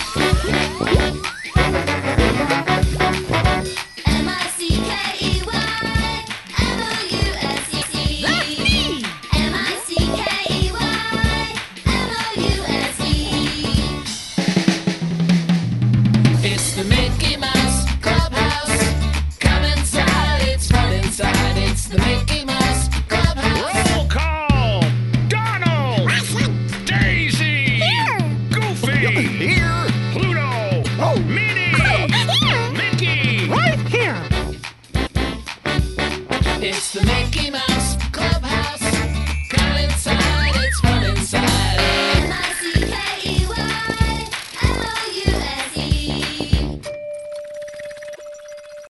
It's the Mickey Mouse Clubhouse. Come inside, it's fun inside. It's the Mickey Mouse Clubhouse. Roll call! Donald! Daisy! Here! Goofy! Here! Pluto! Oh! Minnie! Here! Mickey! Right here! It's the Mickey Mouse